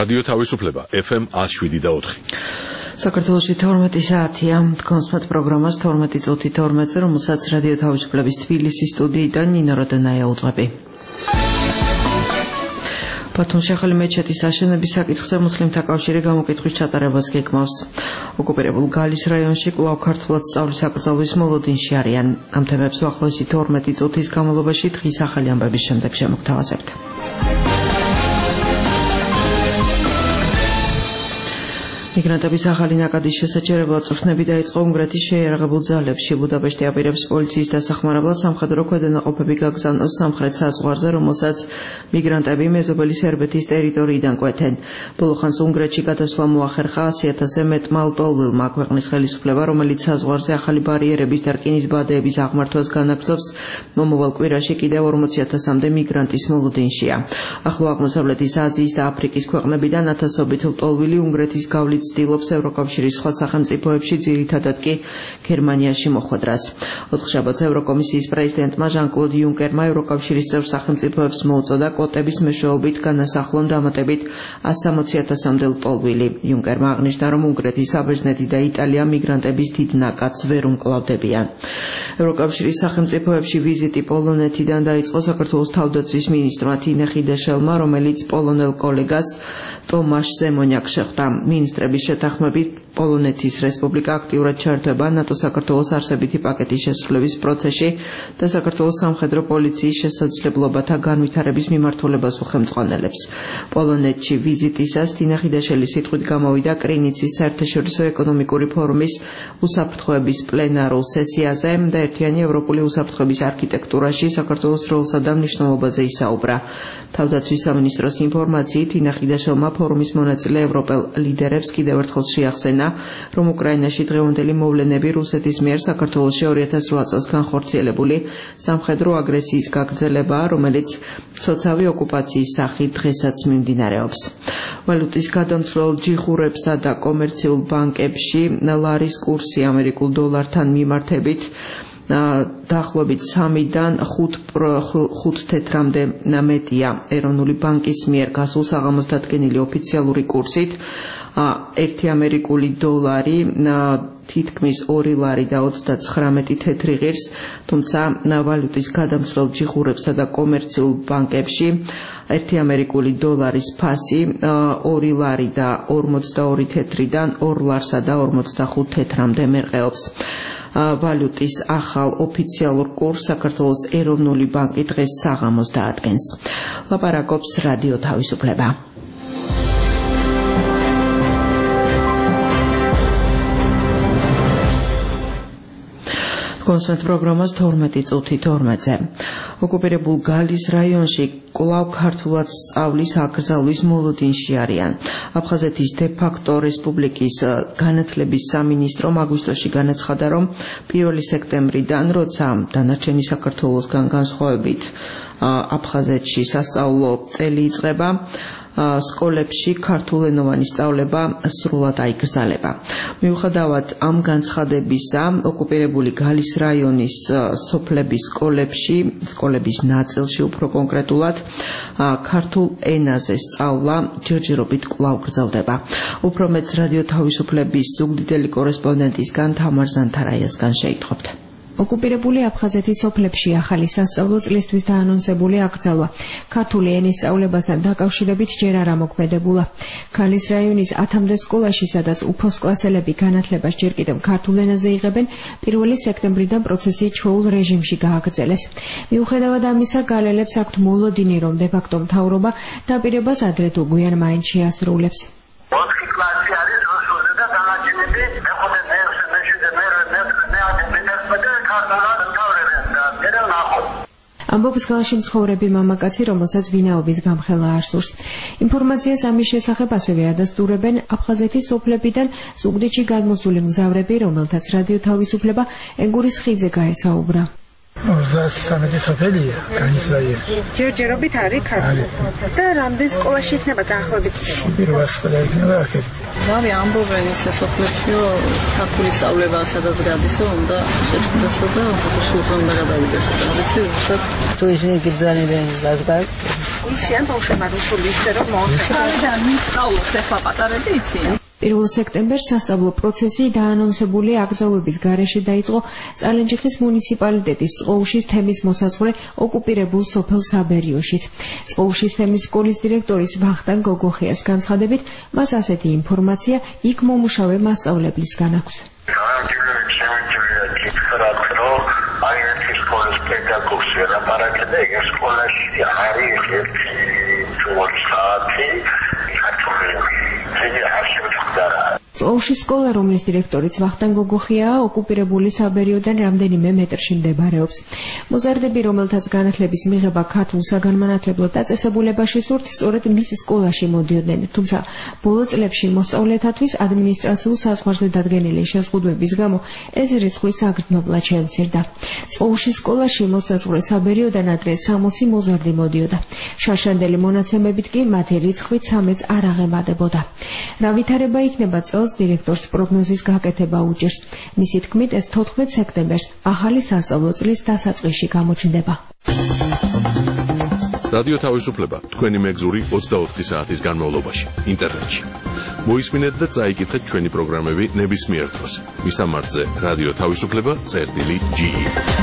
რადიო თავისუფლება FM 107.4. საქართველოში 12 საათია. კონსმეთ პროგრამას 12 წუთი 12-ზე, რომელსაც რადიო თავისუფლების თბილისის სტუდიიდან ნინო როდანაია უძღვები. ბათუმში ახალი მეჩეთის აშენების საკითხზე მუსლიმთა კავშირი გამოკითხვის ჩატარებას გეგმავს. ოკუპირებულ გალის რაიონში კვლავ ქართულად სწავლის აკრძალვის მოლოდინში არიან. ამ თემებს უახლოესი 12 წუთის განმავლობაში დღის ახალი ამბების შემდეგ შემოგთავაზებთ. მიგრანტების ახალი ნაკადის შესაჩერებლად წვრთნები დაიწყო უნგრეთის შეიარაღებულ ძალებში. ბუდაპეშტი აპირებს პოლიციის დასახმარებლად სამხედრო ქვედანაყოფები გაგზავნოს სამხრეთ საზღვარზე, რომელსაც მიგრანტები მეზობელი სერბეთის ტერიტორიიდან კვეთენ. ბოლო ხანს უნგრეთში გადასვლა მოახერხა 100,000-ზე მეტმა ლტოლვილმა. ქვეყნის ხელისუფლება, რომელიც საზღვარზე ახალი ბარიერების და რკინის ბადეების აღმართვას განაგრძობს, მომავალ კვირაში კიდევ 40,000-მდე მიგრანტის მოლოდინშია. ახლო აღმოსავლეთის აზიის და აფრიკის ქვეყნებიდან ათასობით ლტოლვილი უნგრეთის გავლით ცდილობს ევროკავშირის სხვა სახელმწიფოებში, ძირითადად კი გერმანიაში მოხვედრას. ოთხშაბათს ევროკომისიის პრეზიდენტმა ჟან-კლოდ იუნკერმა ევროკავშირის წევრ სახელმწიფოებს მოუწოდა კვოტების მეშვეობით განასახლონ დამატებით 160,000-მდე ლტოლვილი. იუნკერმა აღნიშნა, რომ უნგრეთი, საბერძნეთი და იტალია მიგრანტების დიდ ნაკადს ვერ უმკლავდებიან. ევროკავშირის სახელმწიფოებში ვიზიტი პოლონეთიდან დაიწყო საქართველოს თავდაცვის მინისტრმა თინე ხიდაშელმა, რომელიც პოლონელ კოლეგას ტომაშ ზემონიაკს შეხვდა. მინისტრების შეთანხმებით პოლონეთის რესპუბლიკა აქტიურად ჩაერთვება ნატო-საქართველოს არსებითი პაკეტის შესრულების პროცესში და საქართველოს სამხედრო პოლიციის შესაძლებლობათა განვითარების მიმართულებას უხელმძღვანელებს. პოლონეთში ვიზიტისას თინე ხიდაშელის სიტყვით გამოვიდა კრინიცის საერთაშორისო ეკონომიკური ფორუმის უსაფრთხოების პლენარულ სესიაზე და ერთიანი ევროპული უსაფრთხოების არქიტექტურაში საქართველოს როლსა და მნიშვნელობაზე ისაუბრა. თავდაცვის სამინისტროს ინფორმაციით თინე ხიდაშელმა ფორუმის მონაწილე ევროპელ ლიდერებს კიდევ ერთხელ შეახსენა, რომ უკრაინაში დღევანდელი მოვლენები რუსეთის მიერ საქართველოში 2008 წელს განხორციელებული სამხედრო აგრესიის გაგრძელებაა, რომელიც ცოცავი ოკუპაციის სახით დღესაც მიმდინარეობს. ვალუტის გადამცვლელ ჯიხურებსა და კომერციულ ბანკებში ლარის კურსი ამერიკულ დოლართან მიმართებით დაახლოებით 3-დან 5 თეთრამდე მეტია. ეროვნული ბანკის მიერ გასულ საღამოს დადგენილი ოფიციალური კურსით 1 ამერიკული დოლარი თითქმის 2 ლარი და 39 თეთრი ღირს, თუმცა ვალუტის გადამცვლელ ჯიხურებსა და კომერციულ ბანკებში 1 ამერიკული დოლარის ფასი 2 ლარი და 42 თეთრიდან 2 ლარსა და 45 თეთრამდე მერყეობს. ვალუტის ახალ ოფიციალურ კურსს საქართველოს ეროვნული ბანკი დღეს საღამოს დაადგენს. ლაპარაკობს რადიო თავისუფლება. კონსმეთ პროგრამას 12 წუთი 12-ზე. ოკუპირებულ გალის რაიონში კვლავ ქართულად სწავლის აკრძალვის მოლოდინში არიან. აფხაზეთის დე-ფაქტო რესპუბლიკის განათლების სამინისტრომ აგვისტოში განაცხადა, რომ 1 სექტემბრიდან, როცა დანარჩენი საქართველოსგან განსხვავებით აფხაზეთში სასწავლო წელი იწყება, სკოლებში ქართულენოვანი სწავლება სრულად აიგრძალება. მიუხედავად ამ განცხადებისა, ოკუპირებული გალის რაიონის სოფლების სკოლების ნაწილში უფრო კონკრეტულად ქართულ ენაზე სწავლა ჯერჯერობით კვლავ გრძელდება. უფრო მეტს რადიო თავისუფლების ზუგდიდელი კორესპონდენტისგან თამარ ზანთარაიასგან შეითხოვთ. ოკუპირებული აფხაზეთის სოფლებში ახალი სასწავლო წლისთვის დაანონსებული აკრძალვა ქართული ენის სწავლებასთან დაკავშირებით ჯერ არ ამოქმედებულა. გალის რაიონის 10-მდე სკოლაში, სადაც უფროს კლასელები განათლებას ჯერ კიდევ ქართულ ენაზე იღებენ, 1 სექტემბრიდან პროცესი ჩვეულ რეჟიმში გააგრძელეს. მიუხედავად ამისა, გალელებს აქვთ მოლოდინი, რომ დე-ფაქტო მთავრობა დაპირებას ადრე თუ გვიან მაინც შეასრულებს. ამბობს გალში მცხოვრები მამაკაცი, რომელსაც ვინაობის გამხელა არ სურს. ინფორმაციას ამის შესახებ ასევე ადასტურებენ აფხაზეთის სოფლებიდან ზუგდიდში გადმოსული მგზავრები, რომელთაც რადიო თავისუფლება ენგურის ხიდზე გაესაუბრა. 23 სოფელია, გალის რაიონი. ჯერჯერობით არის ქართული. და რამდენ სკოლაში იქნება დაახლოებით? პირველ სკოლა იქნება ახეთ. დავი ამბობენ ის სოფლებშიო ქართული სწავლება სადაც გადისო, უნდა შეწყდესო და შულს უნდა გადავიდესო. და ვიცი, რუსად თუ ისინი გიბრძანებენ დაგდაგ იციან ბავშვებმა რუსული ისე რომ მოახერხებიან მის სწავლობს ახლა პატარები იციან 1 სექტემბერს სასწავლო პროცესი დაანონსებული აკრძალვების გარეშე დაიწყო წალენჯიხის მუნიციპალიტეტის წყოუშის თემის მოსაზღვრე ოკუპირებულ სოფელ საბერიოშიც. წყოუშის თემის სკოლის დირექტორის ვახტანგ გოგოხიას განცხადებით, მას ასეთი ინფორმაცია იქ მომუშავე მასწავლებლისგან აქვს. წყოუშის სკოლა, რომლის დირექტორიც ვახტანგ გოგოხიაა, ოკუპირებული საბერიოდან რამდენიმე მეტრში მდებარეობს. მოზარდები, რომელთაც განათლების მიღება ქართულ საგანმანათლებლო დაწესებულებაში სურთ, სწორედ მის სკოლაში მოდიოდნენ, თუმცა ბოლო წლებში მოსწავლეთათვის ადმინისტრაციულ საზღვარზე დადგენილი შეზღუდვების გამო ეს რიცხვი საგრძნობლად შემცირდა. წყოუშის სკოლაში მოსაზღვრე საბერიოდან ადრე 60 მოზარდი მოდიოდა. შაშანდელი მონაცემებით კი მათი რიცხვი 13-ს არ აღემატებოდა. რა ვითარება იქნება წელს დირექტორს პროგნოზის გაკეთება უჭირს. მისი თქმით, ეს 14 სექტემბერს ახალი სასწავლო წლის დასაწყისში გამოჩნდება. რადიო თავისუფლება თქვენი მეგზური 24 საათის განმავლობაში ინტერნეტში. მოისმინეთ და წაიკითხეთ ჩვენი პროგრამები ნებისმიერ დროს. მისამართზე რადიო თავისუფლება.ge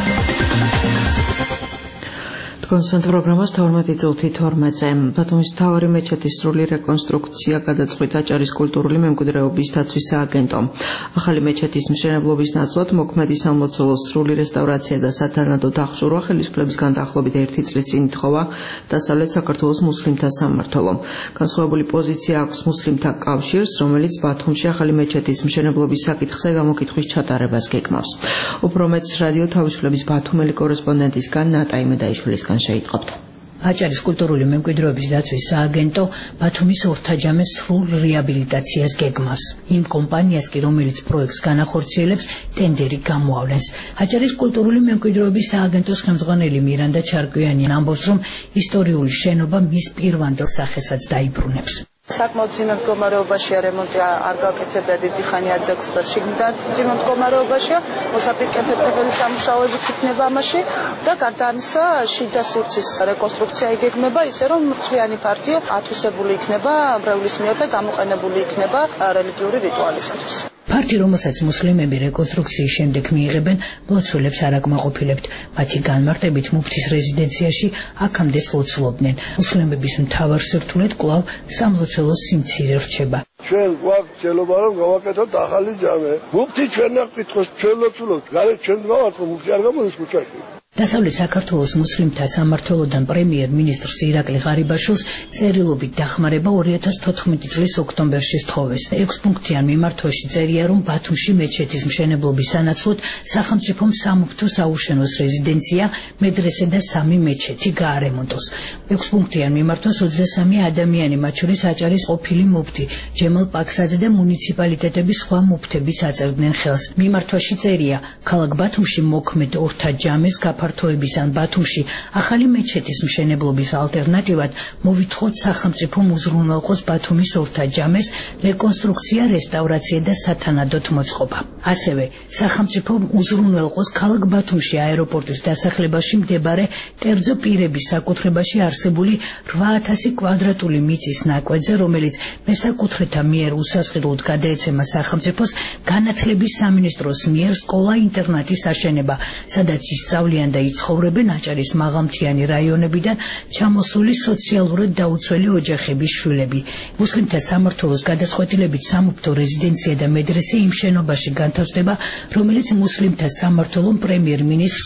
კონსერტ პროგრამას 12:12-ზე ბათუმის მთავარი მეჩეთის სრული რეკონსტრუქცია გადაწყვიტა ჭარის კულტურული მემკვიდრეობის დაცვის სააგენტომ. ახალი მეჩეთის მშენებლობის ნაცვლად მოქმედი სამლოცველოს სრული რესტავრაცია და სათანადო დახურვა ხელისუფლებისგან დაახლოებით 1 წლის წინ ითხოვა დასავლეთ საქართველოს მუსლიმთა სამმართველომ. განსხვავებული პოზიცია აქვს მუსლიმთა კავშირს, რომელიც ბათუმში ახალი მეჩეთის მშენებლობის საკითხზე გამოკითხვის ჩატარებას გეგმავს. უფრო მეტს რადიო თავისუფლების ბათუმელი კორესპონდენტისგან ნატა იმედაიშვილისგან შეიტყობთ. აჭარის კულტურული მემკვიდრეობის დაცვის სააგენტო ბათუმის ორთაჯამეს სრულ რეაბილიტაციას გეგმავს. იმ კომპანიას კი, რომელიც პროექტს განახორციელებს, ტენდერი გამოავლენს. აჭარის კულტურული მემკვიდრეობის სააგენტოს ხელმძღვანელი მირანდა ჩარკვიანი ამბობს, რომ ისტორიული შენობა მის პირვანდელ სახესაც დაიბრუნებს. საკმაოდ ძიმე მდგომარეობაშია, რემონტი არ გაკეთებია დიდი ხანი აძაკს და შიგნიდან ძიმე მდგომარეობაშია, მოსაპირკეთებელი სამუშაოებიც იქნება ამაში და გარდა ამისა შიდა სივრცის რეკონსტრუქცია იგეგმება ისე რომ მთლიანი პარტია ათვისებული იქნება მრევლის მიერ და გამოყენებული იქნება რელიგიური რიტუალისათვის. Parti რომელსაც მუსლიმები რეკონსტრუქციის შემდეგ მიიღებენ, ლოცველებს არ აკმაყოფილებთ. მათი განმარტებით მუფთის რეზიდენციაში აქამდე ლოცულობდნენ. მუსლიმების მთავარ სირთულედ კვლავ სამლოცველოს სიმცირე რჩება. ჩვენ გვაქვს ცელობა რომ გავაკეთოთ ახალი ჯამე. მუფთი ჩვენ ნაკითხოს ჩვენ ლოცულობთ. გარეთ ჩვენ გავართ მუფთი არ გამოდის ქუჩაში. დასავლეთ საქართველოს მუსლიმთა სამმართველოდან პრემიერ-მინისტრს ირაკლი ღარიბაშვილს წერილობით დახმარება 2014 წლის ოქტომბერში სთხოვეს. 6 პუნქტიან მიმართვაში წერია, რომ ბათუმში მეჩეთის მშენებლობის სანაცვლოდ სახელმწიფომ სამუფთო საუშენოს რეზიდენცია, მედრესე და 3 მეჩეთი გაარემონტოს. 6 პუნქტიან მიმართვას 23 ადამიანი, მათ შორის აჭარის ყოფილი მუფთი ჯემალ პაქსაძე და მუნიციპალიტეტების სხვა მუფთებიც აწერდნენ ხელს. მიმართვაში წერია, ქალაქ ბათუმში მოქმედ ორთაჯამეს ფართოების ან ბათუმში ახალი მეჩეთის მშენებლობის ალტერნატივად მოვითხოვთ სახელმწიფომ უზრუნველყოს ბათუმის ორთაჯამეს რეკონსტრუქცია, რესტავრაცია და სათანადოდ მოწყობა. ასევე სახელმწიფომ უზრუნველყოს ქალაქ ბათუმში აეროპორტის დასახლებაში მდებარე კერძო პირების საკუთრებაში არსებული 8000 კვადრატული მიწის ნაკვეთზე, რომელიც მესაკუთრეთა მიერ უსასყიდლოდ გადაეცემა სახელმწიფოს, განათლების სამინისტროს მიერ სკოლა-ინტერნატის აშენება, სადაც ისწავლიან და იცხოვრებენ აჭარის მაღალმთიანი რაიონებიდან ჩამოსული სოციალურად დაუცველი ოჯახების შვილები. მუსლიმთა სამმართველოს გადაწყვეტილებით სამუფთო რეზიდენცია და მედრესე იმ შენობაში განთავსდება, რომელიც მუსლიმთა სამმართველომ პრემიერ-მინისტრს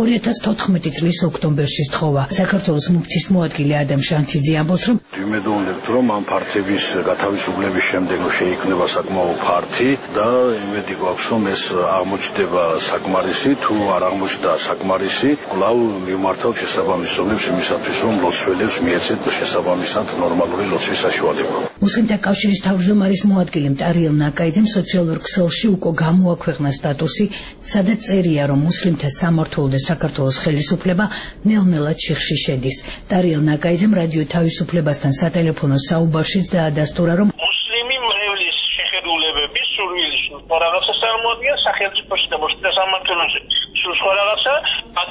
2014 წლის ოქტომბერში სთხოვა. საქართველოს მუფთის მოადგილე ადამ შანთიძე ამბობს, რომ ვიმედოვნებთ, რომ ამ ფართების გათავისუფლების შემდეგ შეიქმნება საკმაო ფართი და იმედი გვაქვს, რომ ეს აღმოჩნდება საკმარისი, თუ არ აღმოჩნდა საკმარისი კვლავ მიმართავთ შესაბამის ზომებს იმისათვის, რომ ლოცველებს მიეცეთ შესაბამისად ნორმალური ლოცვის საშუალება. მუსლიმთა კავშირის თავმჯდომარის მოადგილე მტარიელ ნაკაიძემ სოციალურ ქსელში უკვე გამოაქვეყნა სტატუსი, სადაც წერია, რომ მუსლიმთა სამმართველო და საქართველოს ხელისუფლება ნელ-ნელად შიხში შედის. მტარიელ ნაკაიძემ რადიო თავისუფლებასთან სატელეფონო საუბარშიც დაადასტურა, რომ მუსლიმი მრევლის შეხედულებების სურვილის სხვა რაღაცა წარმოადგენს სახელმწიფოში და მუსლიმთა სამმართველოში სხვა რაღაცა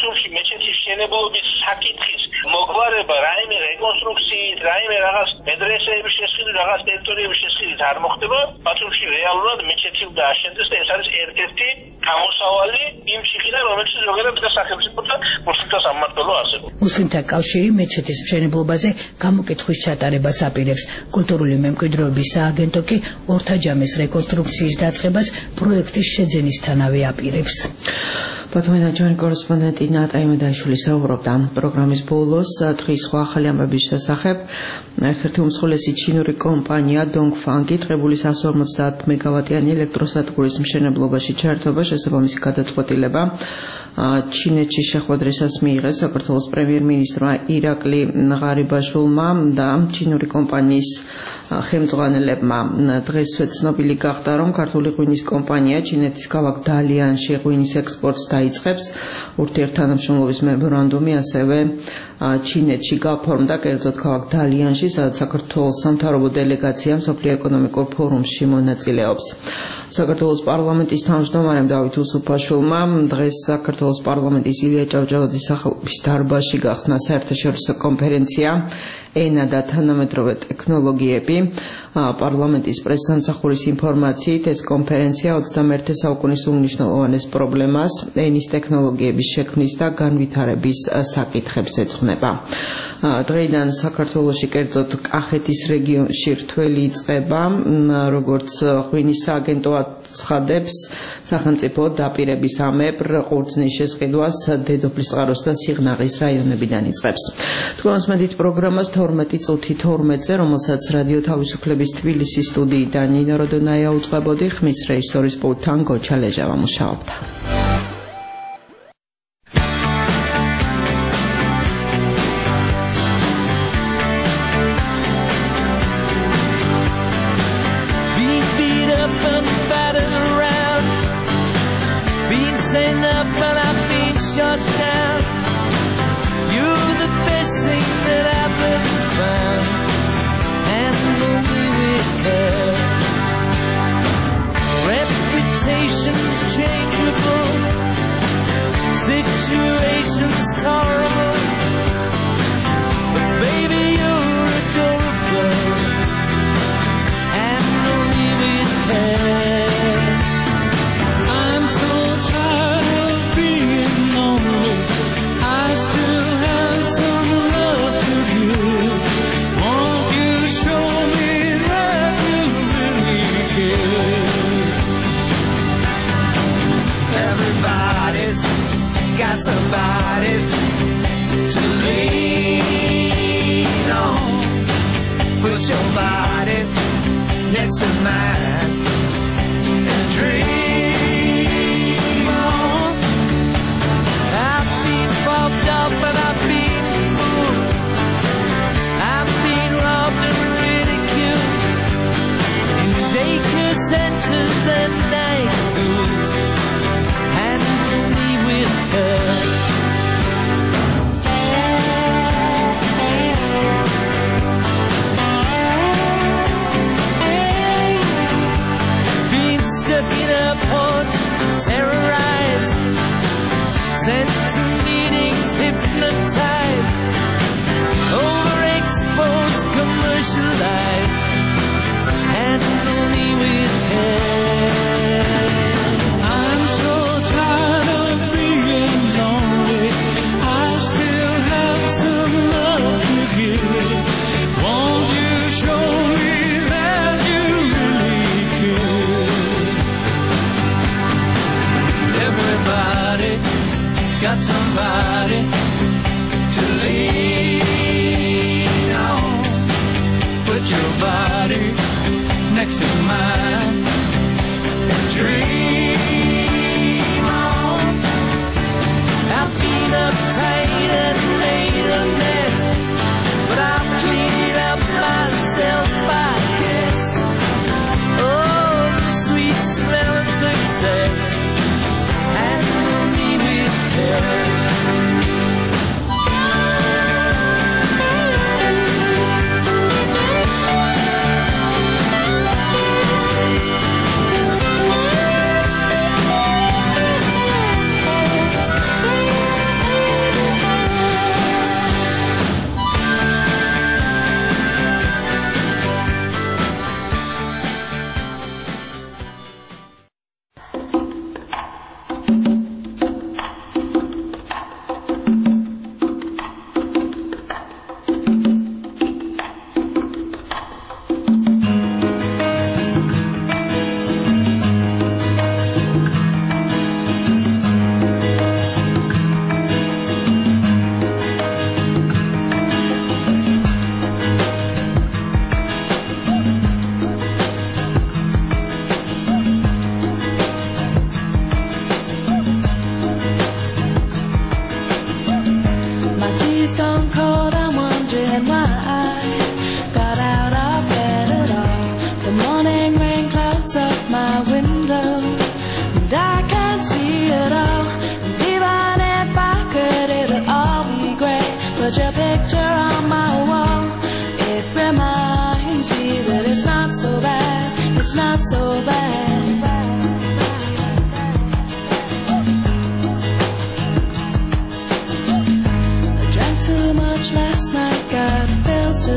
ბათუმში მეჩეთის მშენებლობის საკითხის მოგვარება რაიმე რეკონსტრუქციით, რაიმე რაღაც მედრესეების შესყიდვით, რაღაც ტერიტორიების შესყიდვით არ მოხდება. ბათუმში რეალურად მეჩეთი უნდა აშენდეს და ეს არის ერთ-ერთი გამოსავალი იმ შიგნიდან, რომელშიც ზოგადად სახელმწიფოთა მუსლიმთა სამმართველო არსებობს. მუსლიმთა კავშირი მეჩეთის მშენებლობაზე გამოკითხვის ჩატარებას აპირებს. კულტურული მემკვიდრეობის სააგენტო კი ორთაჯამეს რეკონსტრუქციის დაწყებას პროექტის შეძენისთანავე აპირებს. ბათუმიდან ჩვენი კორესპონდენტი ნატა იმედაიშვილი საუბრობდა პროგრამის ბოლოს დღის სხვა ახალი ამბების შესახებ. ერთ-ერთი უმსხვილესი ჩინური კომპანია Dongfang ტყებული 150 მეგავატიანი ელექტროსადგურის მშენებლობაში ჩაერთვება შესაბამისი გადაწყვეტილება ჩინეთში შეხვედრისას მიიღეს საქართველოს პრემიერ-მინისტრმა ირაკლი ღარიბაშვილმა და ჩინური კომპანიის ხელმძღვანელებმა. დღესვე ცნობილი გახდა, რომ ქართული ღვინის კომპანია ჩინეთის ქალაქ დალიანში ღვინის ექსპორტს დაიწყებს. ურთიერთთანამშრომლობის მემორანდუმი ასევე ჩინეთში გაფორმდა კერძოდ ქალაქ დალიანში, სადაც საქართველოს სამთავრობო დელეგაცია მსოფლიო ეკონომიკურ ფორუმში მონაწილეობს. საქართველოს პარლამენტის თავმჯდომარემ დავით უსუფაშვილმა დღეს საქართველოს პარლამენტის ილია ჭავჭავაძის სახელობის დარბაზში გახსნა საერთაშორისო კონფერენცია ენა და თანამედროვე ტექნოლოგიები. პარლამენტის პრესსამსახურის ინფორმაციით ეს კონფერენცია 21 საუკუნის უმნიშვნელოვანეს პრობლემას ენის ტექნოლოგიების შექმნის და განვითარების საკითხებს ეძღვნება. დღეიდან საქართველოში კერძოდ კახეთის რეგიონში რთველი იწყება, როგორც ღვინის სააგენტო ცხადებს, სახელმწიფო დაპირების ამებრ ყურძნის შესყიდვას დედოფლისწყაროს და სიღნაღის რაიონებიდან იწყებს. თქვენს მედით პროგრამას 12 წუთი 12-ზე, რომელსაც რადიო თავისუფლების თბილისის სტუდიიდან ნინო როდონაია უწყებოდი, ხმის რეჟისორის პულტთან გოჩა ლეჟავა მუშაობდა. Somebody to lean on. Put your body next to mine and dream on. I've been fucked up and I've been fooled. I've been robbed and ridiculed in daycare centers and night schools. Handle me with her. Terrorized, sent to meetings, hypnotized, overexposed, commercialized, handle me with care. I'm so tired of being lonely, I still have some love to give. Won't you show me that you really care? Everybody got somebody to lean on. Put your body next to mine and dream on. I've been uptight and made a mess, but I've cleaned up myself, I guess. Oh, the sweet smell of success. Handle me with care.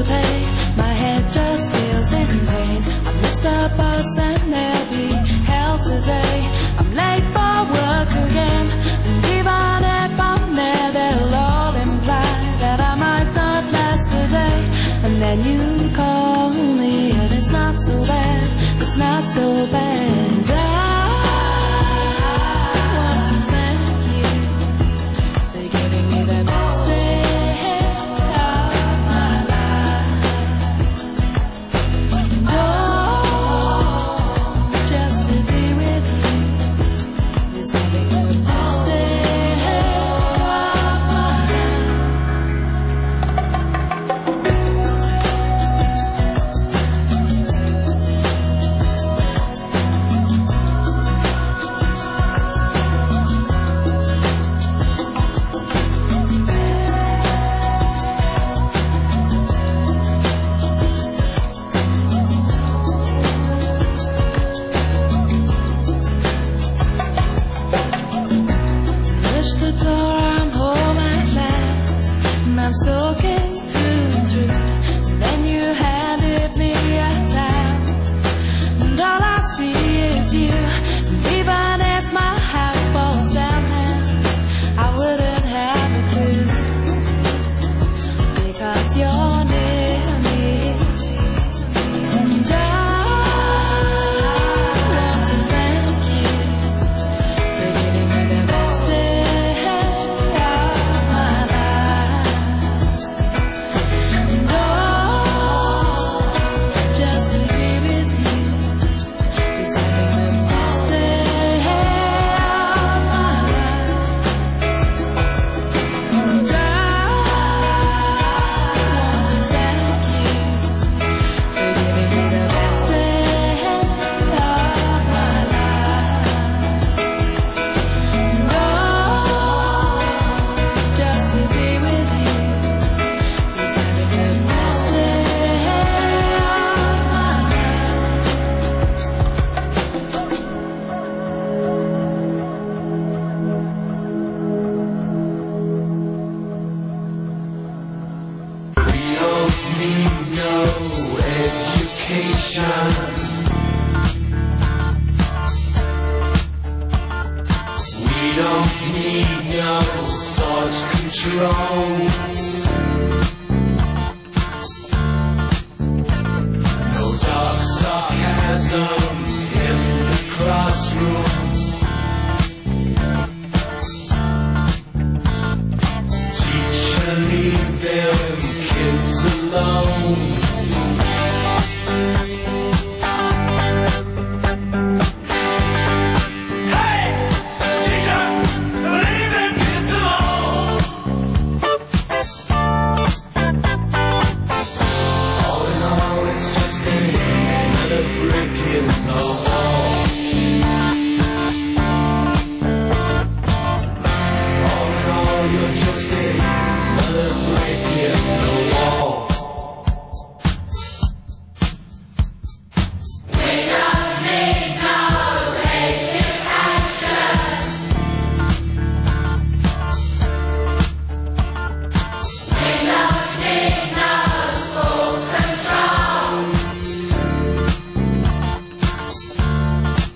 pay. My head just feels in pain. I missed the bus and there'll be hell today. I'm late for work again, and even if I'm there, they'll all imply that I might not last the day. And then you call me, and it's not so bad, it's not so bad.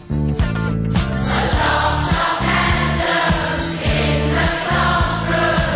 Classroom.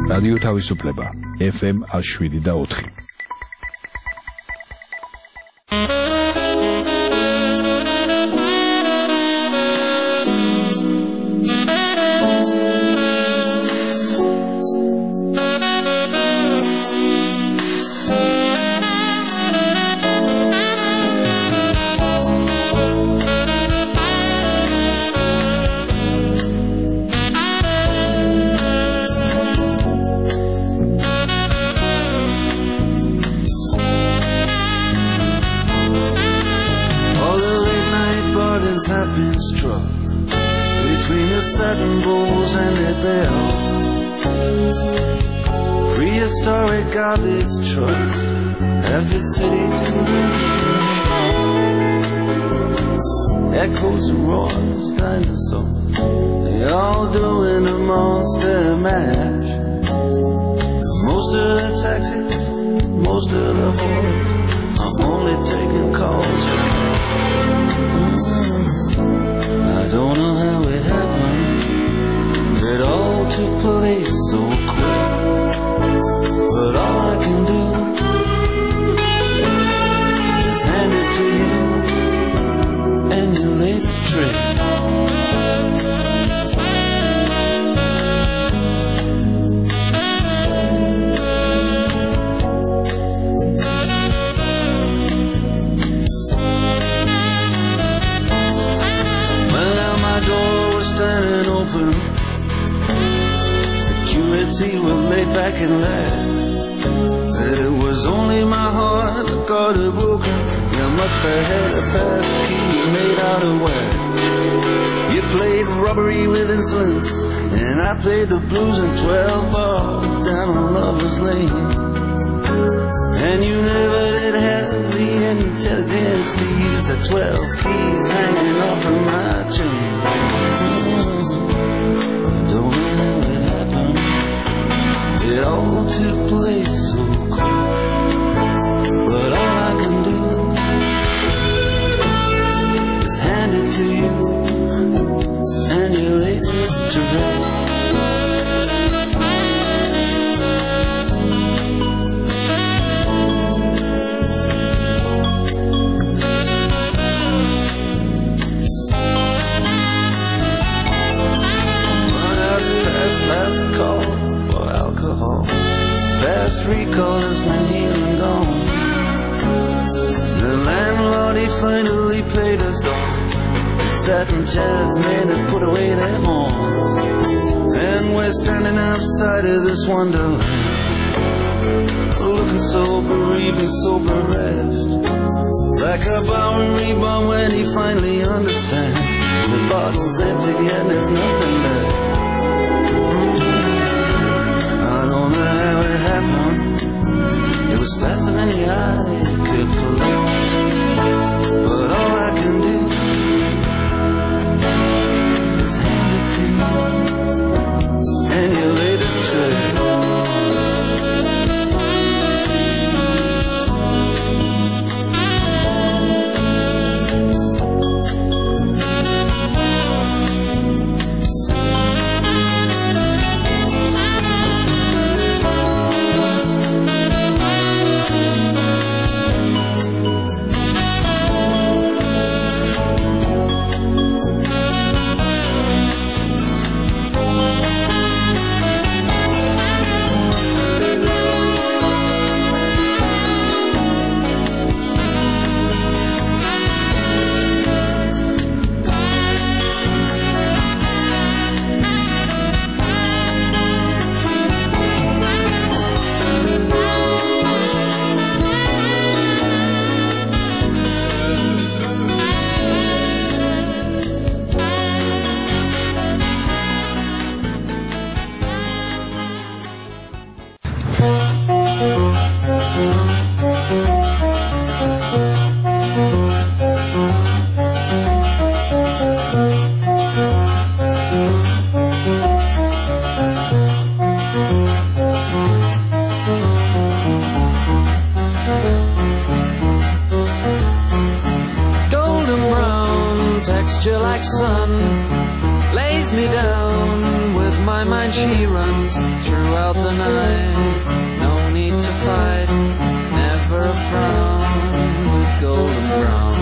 რადიო თავისუფლება FM 107.4. Have been struck between the satin bowls and their bells. Prehistoric garbage trucks have the city to themselves. Echoes and roars, dinosaurs, they all doing a monster mash. Most of the taxis, most of the horror, I'm only taking calls for I don't know how it happened. It all took place so quick. But all I can do is hand it to you and your latest trick. Standing open, security were laid back and laughed. It was only my heart that got it broken. You must have had a pass key made out of wax. You played robbery with insolence, and I played the blues in 12 bars down on Lover's Lane. And you never did have the intelligence to use the 12 keys hanging off of my chain. I don't know how it happened. It all took place so quick. But all I can do is hand it to you and your latest trick. Last call for alcohol. Fast recall has been here and gone. The landlord, he finally paid us off. The satin chairs made to put away their horns. And we're standing outside of this wonderland, looking so bereaved and so bereft, like a Bowery bum when he finally understands the bottle's empty and there's nothing left. I don't know how it happened. It was faster than the eye could follow. But all I can do is hand it to you and your latest trick. texture like sun lays me down with my mind she runs throughout the night. No need to fight, never a frown, with golden brown.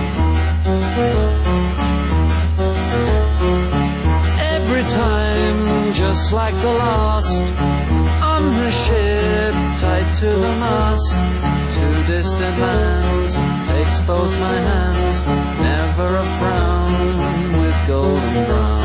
Every time, just like the last, on her ship, tied to the mast, to distant lands, takes both my hands, never a frown, with golden brown.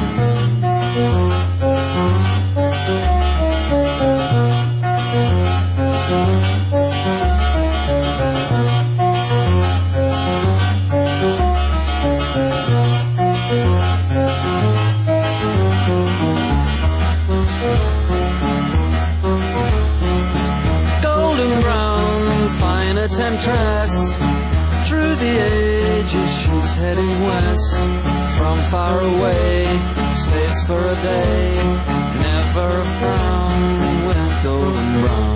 Temptress, through the ages she's heading west. From far away, stays for a day, never a frown, with golden brown.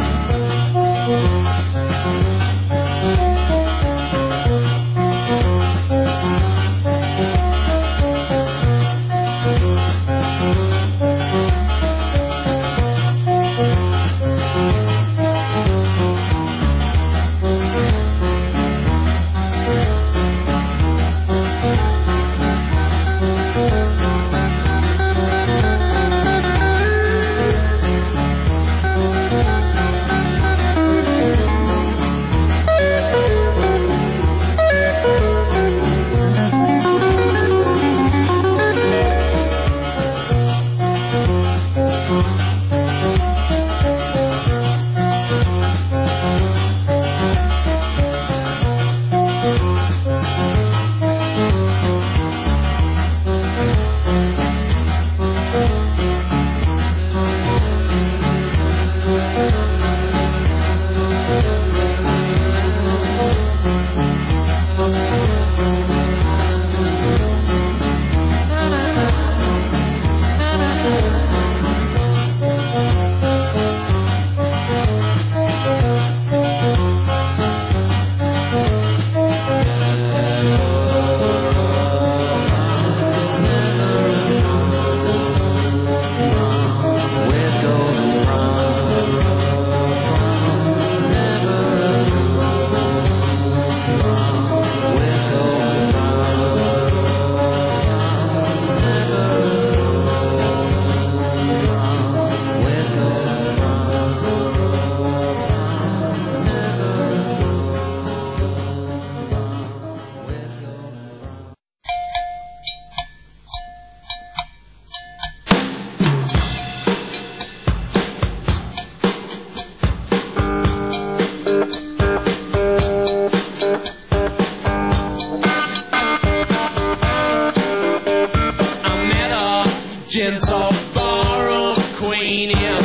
gentle borrowed queen in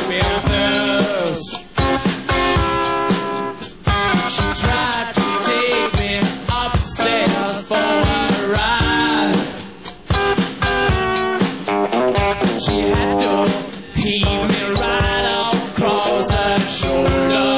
Memphis. She tried to take me upstairs for a ride. She had to heave me right across her shoulder.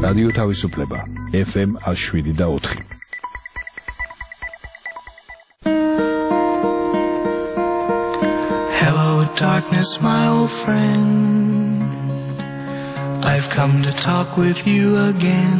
რადიო თავისუფლება FM 107.4. Hello darkness my old friend, I've come to talk with you again,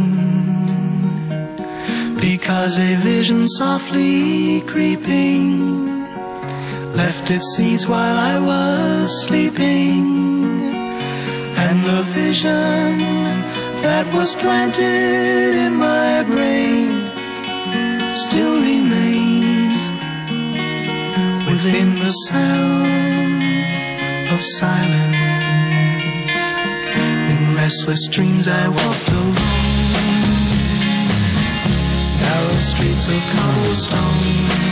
because a vision softly creeping left its seeds while I was sleeping, and the vision that was planted in my brain still remains within the sound of silence. In restless dreams I walked alone, narrow streets of cobblestone,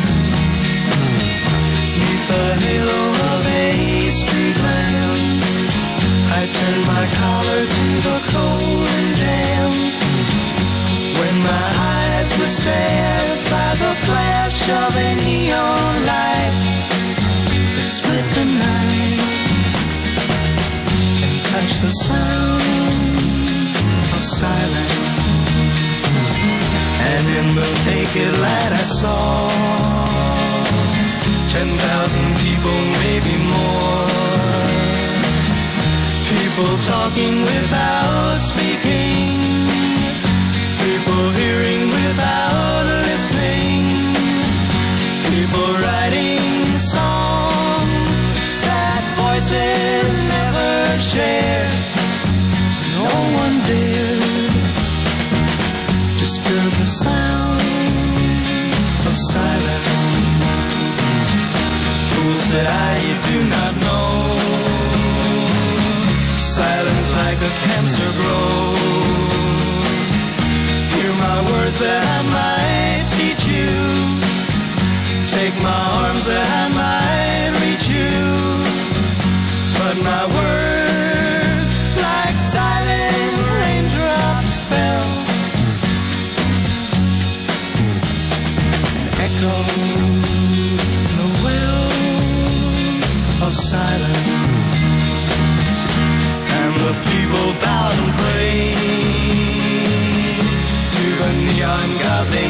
neath the halo of a street lamp. I turned my collar to the cold and damp, when my eyes were stared by the flash of a neon light that split the night and touched the sound of silence. And in the naked light I saw 10,000 people, maybe more, people talking without speaking, people hearing without listening, people writing songs that voices never shared. No one dared disturb the sound of silence. Fool, said I, you do not know, silence like a cancer grows. Hear my words that I might teach you, take my arms that I might reach you, but my words like silent raindrops fell and echoed in the wells of silence. The people bowed and prayed to the neon god they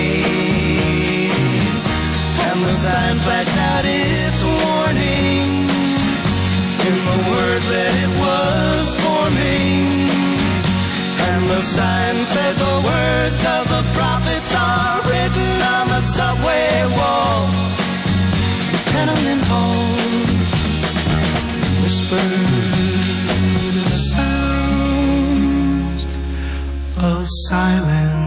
made, and the sign flashed out its warning in the words that it was forming, and the sign said the words of the prophets are written on the subway walls, the tenement halls, whispered sounds of silence.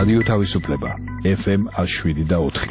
რადიო თავისუფლება FM 107.4.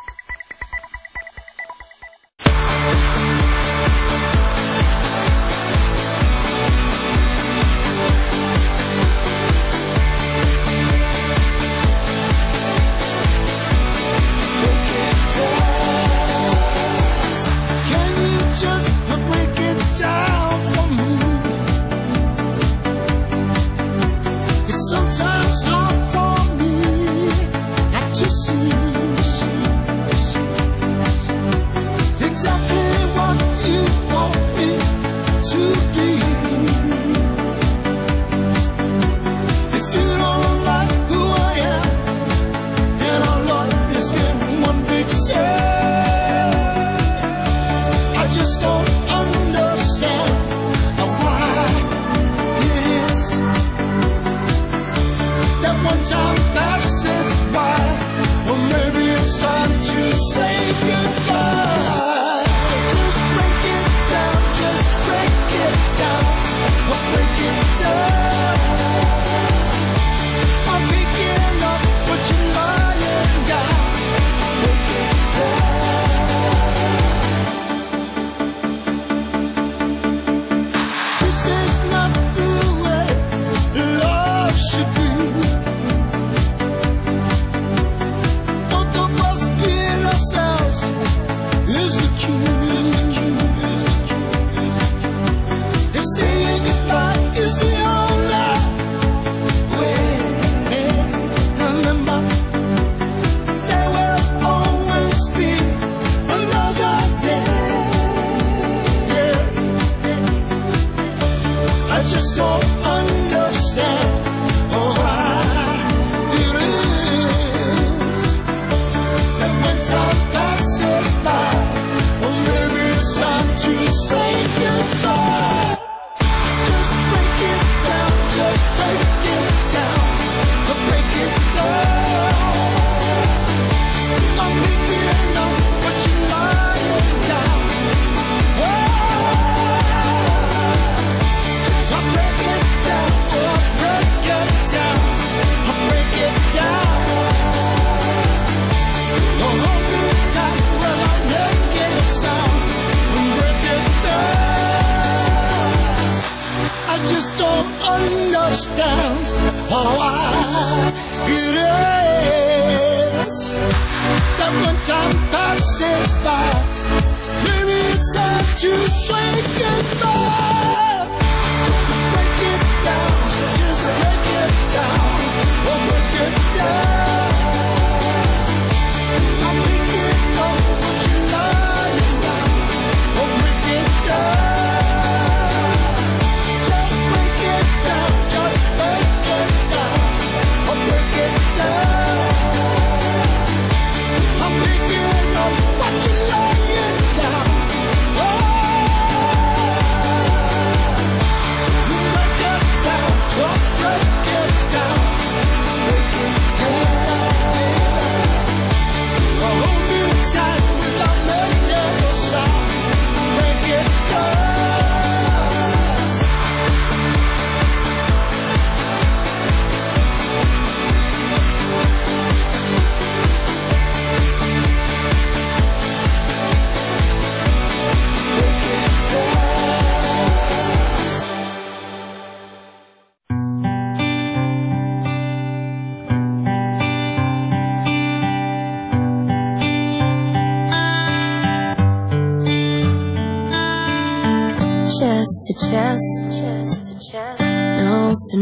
Chest to chest, nose to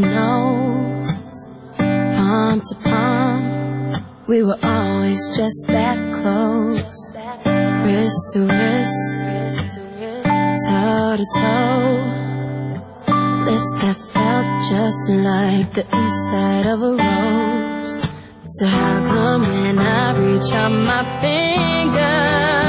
nose, palm to palm. We were always just that close, wrist to wrist, toe to toe. Lips that felt just like the inside of a rose. So how come when I reach out my finger,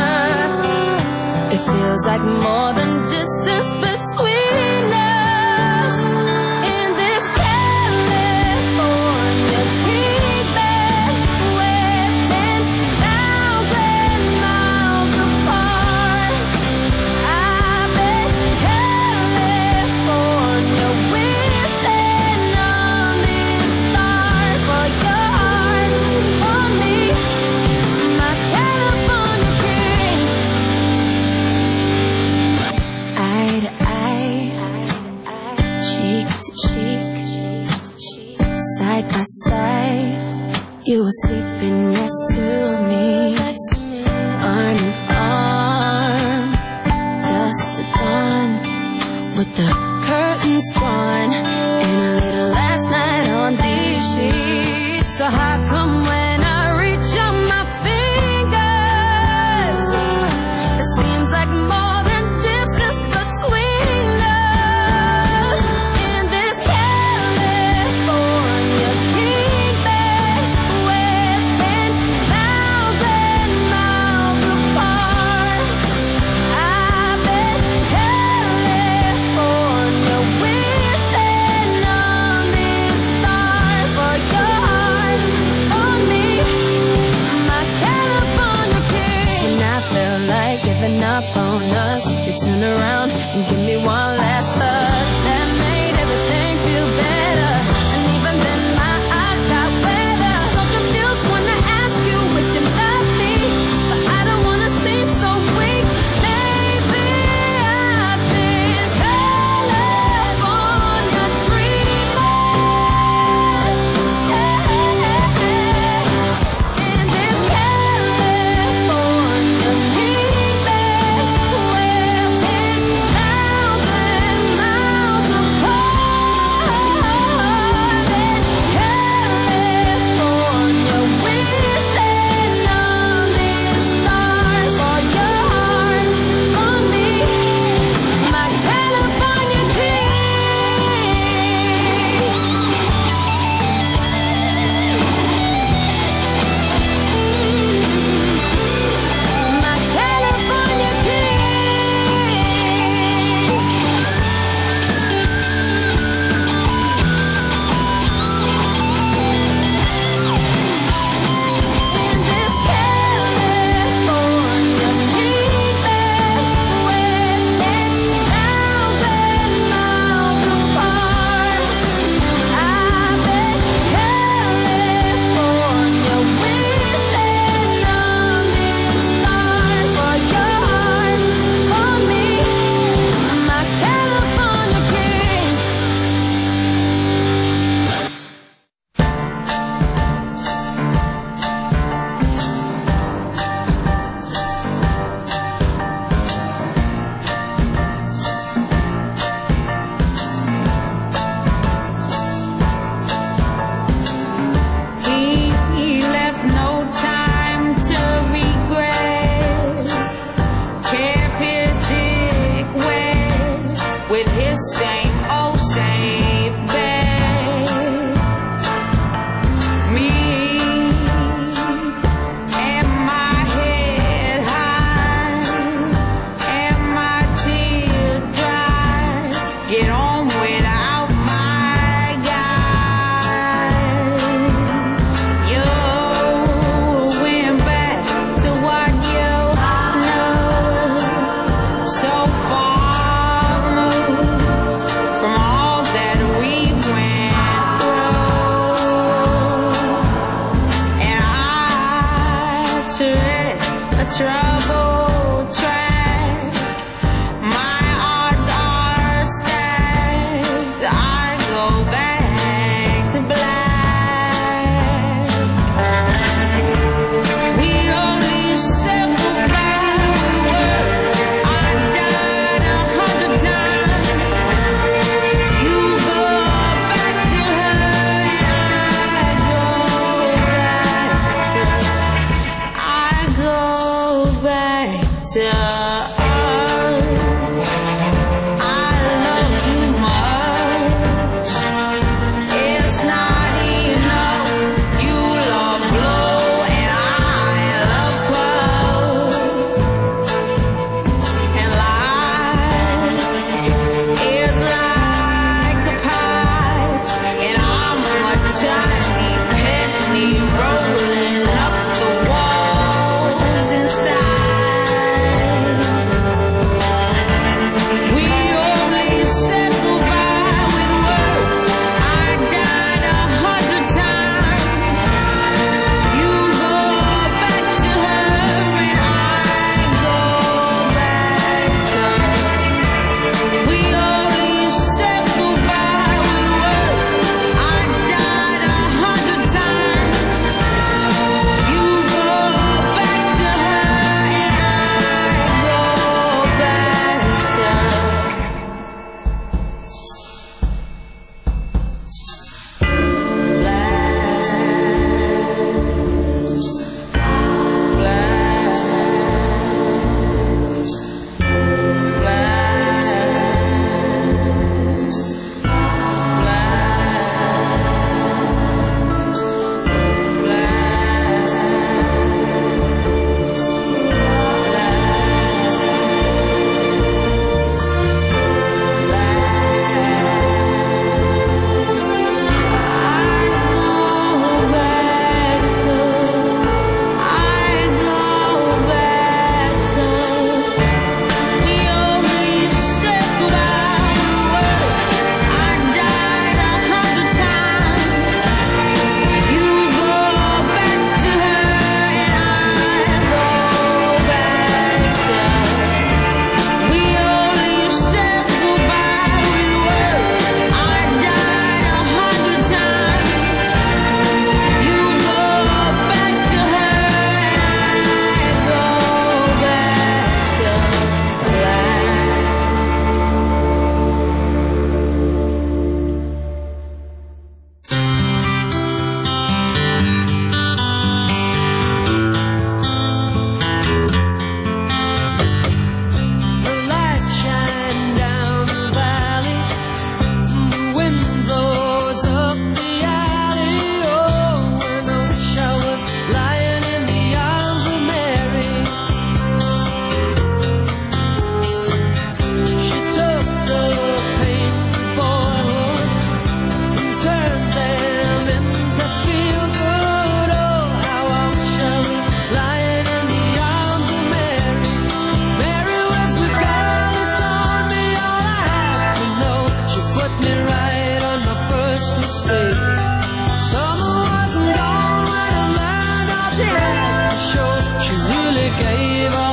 it feels like more than distance between us in this California fever, we're 10,000 miles apart. I've been California wishing on these stars for your heart. giving up on us. You turn around and give me one last touch. That made everything feel better. And even then my eyes got wetter. So confused when I ask you if you love me, but I don't wanna seem so weak. Baby, I've been California dreaming. In this California heat, we're 10,000 miles apart. California, wishing on these stars for your heart, for me, my California my California in this California heat, we're 10,000 miles apart. I bet California, wishing on these stars for your heart, for me, my California king. He left no time to regret. Kept his dick wet with his same old safe bet. Me and my head high and my tears dry. Get on without my guy. You went back to what you know, so far removed from all that we went through. And I tread a troubled track. My odds are stacked. I go back to black. We only said goodbye with words. I died 100 times. You go back to her and I go back to us. I love you much. It's not enough. You love blow and I love blow. And life is like a pie, and I'm a tiny penny rolling up the walls inside. show. She really gave